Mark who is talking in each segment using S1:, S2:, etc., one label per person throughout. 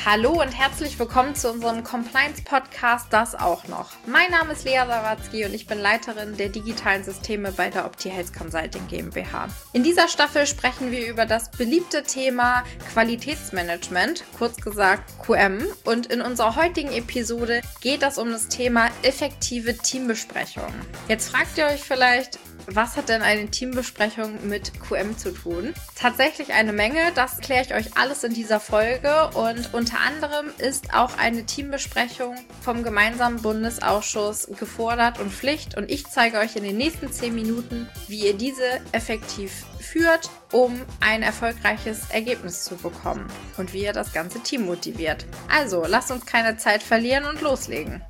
S1: Hallo und herzlich willkommen zu unserem Compliance-Podcast Das auch noch. Mein Name ist Lea Sawatzki und ich bin Leiterin der digitalen Systeme bei der OptiHealth Consulting GmbH. In dieser Staffel sprechen wir über das beliebte Thema Qualitätsmanagement, kurz gesagt QM. Und in unserer heutigen Episode geht es um das Thema effektive Teambesprechungen. Jetzt fragt ihr euch vielleicht, was hat denn eine Teambesprechung mit QM zu tun? Tatsächlich eine Menge, das kläre ich euch alles in dieser Folge und unter anderem ist auch eine Teambesprechung vom gemeinsamen Bundesausschuss gefordert und Pflicht und ich zeige euch in den nächsten 10 Minuten, wie ihr diese effektiv führt, um ein erfolgreiches Ergebnis zu bekommen und wie ihr das ganze Team motiviert. Also, lasst uns keine Zeit verlieren und loslegen.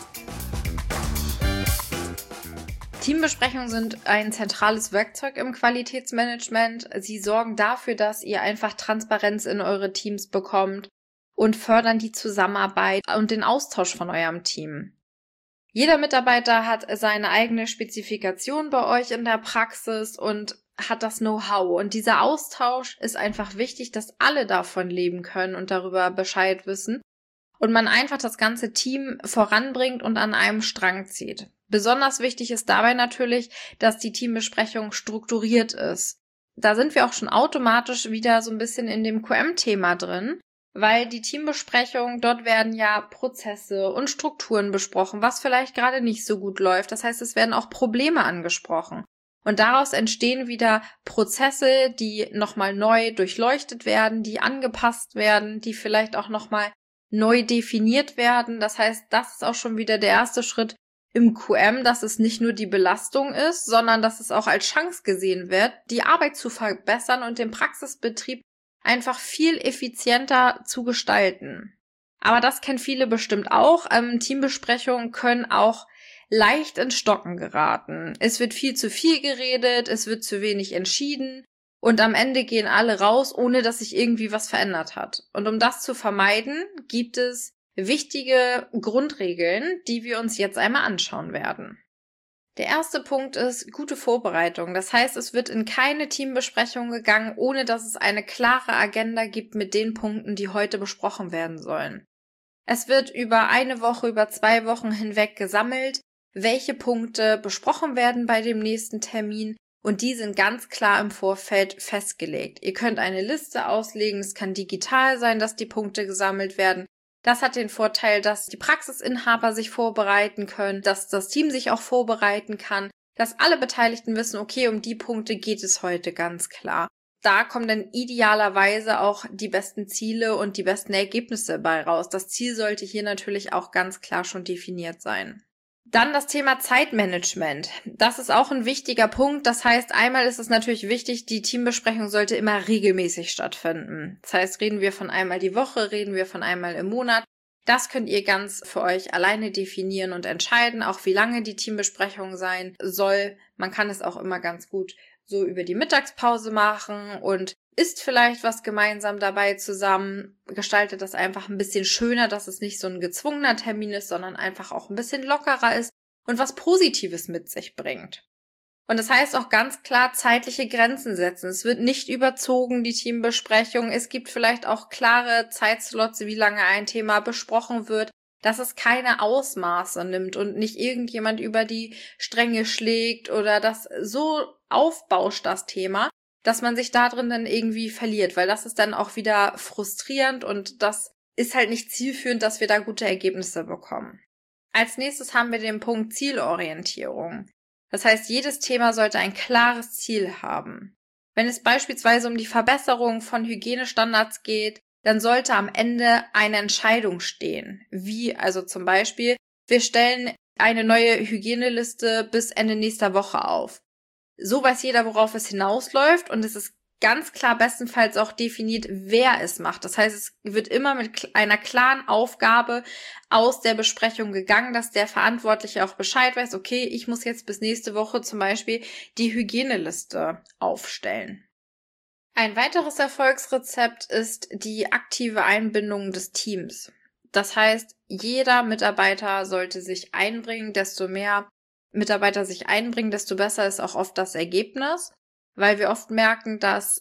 S1: Teambesprechungen sind ein zentrales Werkzeug im Qualitätsmanagement. Sie sorgen dafür, dass ihr einfach Transparenz in eure Teams bekommt und fördern die Zusammenarbeit und den Austausch von eurem Team. Jeder Mitarbeiter hat seine eigene Spezifikation bei euch in der Praxis und hat das Know-how. Und dieser Austausch ist einfach wichtig, dass alle davon leben können und darüber Bescheid wissen und man einfach das ganze Team voranbringt und an einem Strang zieht. Besonders wichtig ist dabei natürlich, dass die Teambesprechung strukturiert ist. Da sind wir auch schon automatisch wieder so ein bisschen in dem QM-Thema drin, weil die Teambesprechung, dort werden ja Prozesse und Strukturen besprochen, was vielleicht gerade nicht so gut läuft. Das heißt, es werden auch Probleme angesprochen. Und daraus entstehen wieder Prozesse, die nochmal neu durchleuchtet werden, die angepasst werden, die vielleicht auch nochmal neu definiert werden. Das heißt, das ist auch schon wieder der erste Schritt im QM, dass es nicht nur die Belastung ist, sondern dass es auch als Chance gesehen wird, die Arbeit zu verbessern und den Praxisbetrieb einfach viel effizienter zu gestalten. Aber das kennen viele bestimmt auch. Teambesprechungen können auch leicht ins Stocken geraten. Es wird viel zu viel geredet, es wird zu wenig entschieden und am Ende gehen alle raus, ohne dass sich irgendwie was verändert hat. Und um das zu vermeiden, gibt es wichtige Grundregeln, die wir uns jetzt einmal anschauen werden. Der erste Punkt ist gute Vorbereitung. Das heißt, es wird in keine Teambesprechung gegangen, ohne dass es eine klare Agenda gibt mit den Punkten, die heute besprochen werden sollen. Es wird über eine Woche, über 2 Wochen hinweg gesammelt, welche Punkte besprochen werden bei dem nächsten Termin und die sind ganz klar im Vorfeld festgelegt. Ihr könnt eine Liste auslegen, es kann digital sein, dass die Punkte gesammelt werden. Das hat den Vorteil, dass die Praxisinhaber sich vorbereiten können, dass das Team sich auch vorbereiten kann, dass alle Beteiligten wissen, okay, um die Punkte geht es heute ganz klar. Da kommen dann idealerweise auch die besten Ziele und die besten Ergebnisse bei raus. Das Ziel sollte hier natürlich auch ganz klar schon definiert sein. Dann das Thema Zeitmanagement. Das ist auch ein wichtiger Punkt. Das heißt, einmal ist es natürlich wichtig, die Teambesprechung sollte immer regelmäßig stattfinden. Das heißt, reden wir von einmal die Woche, reden wir von einmal im Monat. Das könnt ihr ganz für euch alleine definieren und entscheiden, auch wie lange die Teambesprechung sein soll. Man kann es auch immer ganz gut so über die Mittagspause machen und isst vielleicht was gemeinsam dabei zusammen, gestaltet das einfach ein bisschen schöner, dass es nicht so ein gezwungener Termin ist, sondern einfach auch ein bisschen lockerer ist und was Positives mit sich bringt. Und das heißt auch ganz klar zeitliche Grenzen setzen. Es wird nicht überzogen, die Teambesprechung. Es gibt vielleicht auch klare Zeitslots, wie lange ein Thema besprochen wird, dass es keine Ausmaße nimmt und nicht irgendjemand über die Stränge schlägt oder das so aufbauscht, das Thema, dass man sich da drin dann irgendwie verliert, weil das ist dann auch wieder frustrierend und das ist halt nicht zielführend, dass wir da gute Ergebnisse bekommen. Als nächstes haben wir den Punkt Zielorientierung. Das heißt, jedes Thema sollte ein klares Ziel haben. Wenn es beispielsweise um die Verbesserung von Hygienestandards geht, dann sollte am Ende eine Entscheidung stehen. Wie also zum Beispiel, wir stellen eine neue Hygieneliste bis Ende nächster Woche auf. So weiß jeder, worauf es hinausläuft und es ist ganz klar bestenfalls auch definiert, wer es macht. Das heißt, es wird immer mit einer klaren Aufgabe aus der Besprechung gegangen, dass der Verantwortliche auch Bescheid weiß, okay, ich muss jetzt bis nächste Woche zum Beispiel die Hygieneliste aufstellen. Ein weiteres Erfolgsrezept ist die aktive Einbindung des Teams. Das heißt, jeder Mitarbeiter sollte sich einbringen, desto mehr Mitarbeiter sich einbringen, desto besser ist auch oft das Ergebnis, weil wir oft merken, dass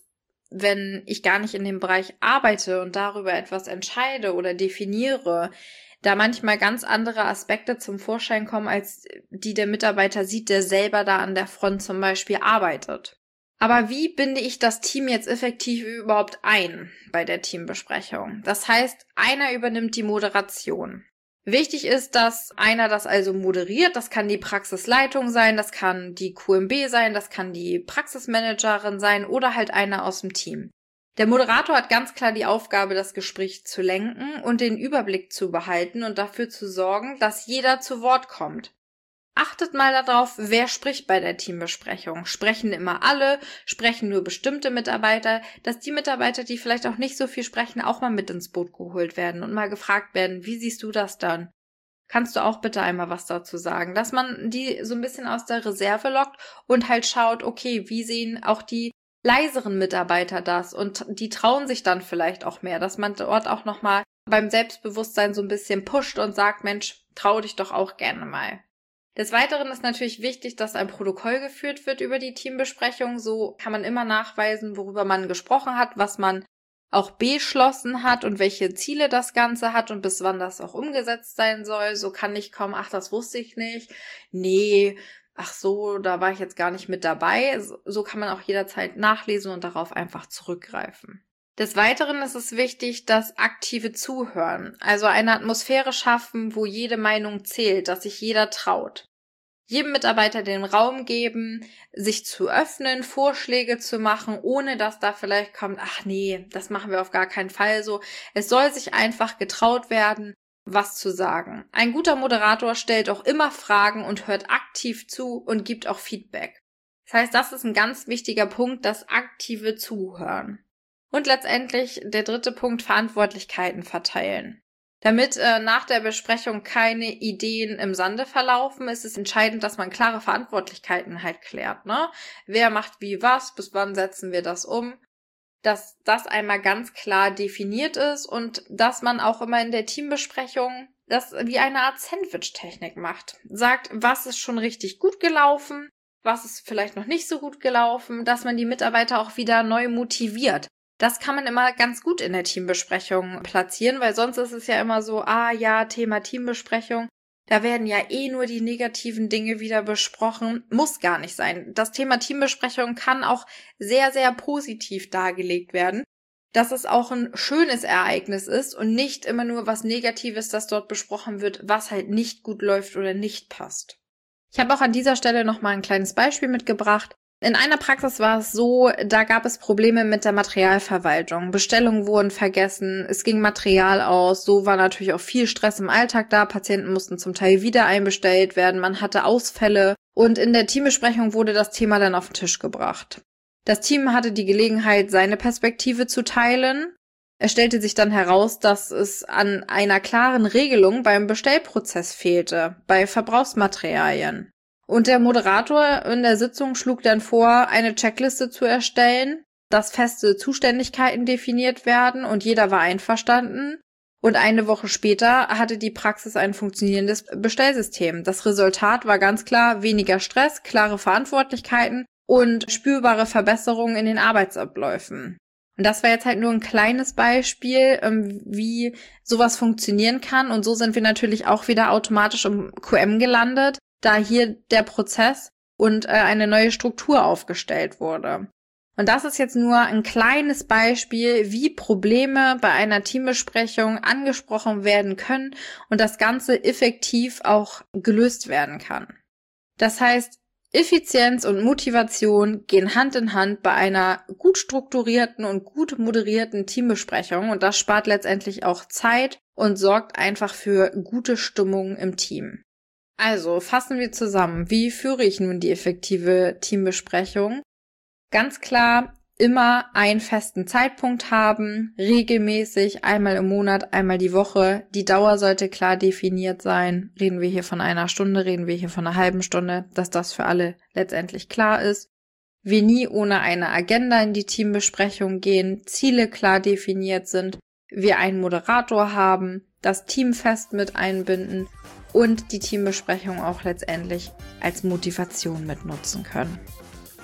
S1: wenn ich gar nicht in dem Bereich arbeite und darüber etwas entscheide oder definiere, da manchmal ganz andere Aspekte zum Vorschein kommen, als die der Mitarbeiter sieht, der selber da an der Front zum Beispiel arbeitet. Aber wie binde ich das Team jetzt effektiv überhaupt ein bei der Teambesprechung? Das heißt, einer übernimmt die Moderation. Wichtig ist, dass einer das also moderiert. Das kann die Praxisleitung sein, das kann die QMB sein, das kann die Praxismanagerin sein oder halt einer aus dem Team. Der Moderator hat ganz klar die Aufgabe, das Gespräch zu lenken und den Überblick zu behalten und dafür zu sorgen, dass jeder zu Wort kommt. Achtet mal darauf, wer spricht bei der Teambesprechung. Sprechen immer alle, sprechen nur bestimmte Mitarbeiter, dass die Mitarbeiter, die vielleicht auch nicht so viel sprechen, auch mal mit ins Boot geholt werden und mal gefragt werden, wie siehst du das dann? Kannst du auch bitte einmal was dazu sagen? Dass man die so ein bisschen aus der Reserve lockt und halt schaut, okay, wie sehen auch die leiseren Mitarbeiter das? Und die trauen sich dann vielleicht auch mehr, dass man dort auch nochmal beim Selbstbewusstsein so ein bisschen pusht und sagt, Mensch, trau dich doch auch gerne mal. Des Weiteren ist natürlich wichtig, dass ein Protokoll geführt wird über die Teambesprechung. So kann man immer nachweisen, worüber man gesprochen hat, was man auch beschlossen hat und welche Ziele das Ganze hat und bis wann das auch umgesetzt sein soll. So kann nicht kommen, ach, das wusste ich nicht. Nee, ach so, da war ich jetzt gar nicht mit dabei. So kann man auch jederzeit nachlesen und darauf einfach zurückgreifen. Des Weiteren ist es wichtig, dass aktive Zuhören, also eine Atmosphäre schaffen, wo jede Meinung zählt, dass sich jeder traut. Jedem Mitarbeiter den Raum geben, sich zu öffnen, Vorschläge zu machen, ohne dass da vielleicht kommt, ach nee, das machen wir auf gar keinen Fall so. Es soll sich einfach getraut werden, was zu sagen. Ein guter Moderator stellt auch immer Fragen und hört aktiv zu und gibt auch Feedback. Das heißt, das ist ein ganz wichtiger Punkt, das aktive Zuhören. Und letztendlich der dritte Punkt, Verantwortlichkeiten verteilen. Damit nach der Besprechung keine Ideen im Sande verlaufen, ist es entscheidend, dass man klare Verantwortlichkeiten halt klärt, ne? Wer macht wie was, bis wann setzen wir das um? Dass das einmal ganz klar definiert ist und dass man auch immer in der Teambesprechung das wie eine Art Sandwich-Technik macht. Sagt, was ist schon richtig gut gelaufen, was ist vielleicht noch nicht so gut gelaufen, dass man die Mitarbeiter auch wieder neu motiviert. Das kann man immer ganz gut in der Teambesprechung platzieren, weil sonst ist es ja immer so, Thema Teambesprechung, da werden ja nur die negativen Dinge wieder besprochen. Muss gar nicht sein. Das Thema Teambesprechung kann auch sehr, sehr positiv dargelegt werden, dass es auch ein schönes Ereignis ist und nicht immer nur was Negatives, das dort besprochen wird, was halt nicht gut läuft oder nicht passt. Ich habe auch an dieser Stelle nochmal ein kleines Beispiel mitgebracht. In einer Praxis war es so, da gab es Probleme mit der Materialverwaltung. Bestellungen wurden vergessen, es ging Material aus, so war natürlich auch viel Stress im Alltag da, Patienten mussten zum Teil wieder einbestellt werden, man hatte Ausfälle und in der Teambesprechung wurde das Thema dann auf den Tisch gebracht. Das Team hatte die Gelegenheit, seine Perspektive zu teilen. Es stellte sich dann heraus, dass es an einer klaren Regelung beim Bestellprozess fehlte, bei Verbrauchsmaterialien. Und der Moderator in der Sitzung schlug dann vor, eine Checkliste zu erstellen, dass feste Zuständigkeiten definiert werden und jeder war einverstanden. Und eine Woche später hatte die Praxis ein funktionierendes Bestellsystem. Das Resultat war ganz klar weniger Stress, klare Verantwortlichkeiten und spürbare Verbesserungen in den Arbeitsabläufen. Und das war jetzt halt nur ein kleines Beispiel, wie sowas funktionieren kann. Und so sind wir natürlich auch wieder automatisch im QM gelandet, da hier der Prozess und eine neue Struktur aufgestellt wurde. Und das ist jetzt nur ein kleines Beispiel, wie Probleme bei einer Teambesprechung angesprochen werden können und das Ganze effektiv auch gelöst werden kann. Das heißt, Effizienz und Motivation gehen Hand in Hand bei einer gut strukturierten und gut moderierten Teambesprechung und das spart letztendlich auch Zeit und sorgt einfach für gute Stimmung im Team. Also fassen wir zusammen, wie führe ich nun die effektive Teambesprechung? Ganz klar, immer einen festen Zeitpunkt haben, regelmäßig, einmal im Monat, einmal die Woche. Die Dauer sollte klar definiert sein. Reden wir hier von einer Stunde, reden wir hier von einer halben Stunde, dass das für alle letztendlich klar ist. Wir nie ohne eine Agenda in die Teambesprechung gehen, Ziele klar definiert sind, wir einen Moderator haben, das Team fest mit einbinden und die Teambesprechung auch letztendlich als Motivation mitnutzen können.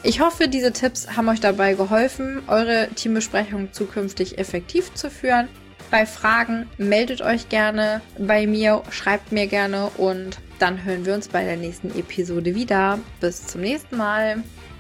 S1: Ich hoffe, diese Tipps haben euch dabei geholfen, eure Teambesprechungen zukünftig effektiv zu führen. Bei Fragen meldet euch gerne bei mir, schreibt mir gerne und dann hören wir uns bei der nächsten Episode wieder. Bis zum nächsten Mal.